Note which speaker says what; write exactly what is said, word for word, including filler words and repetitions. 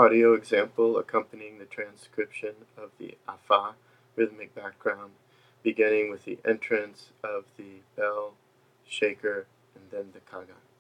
Speaker 1: audio example accompanying the transcription of the Afa rhythmic background, beginning with the entrance of the bell, shaker, and then the kaga.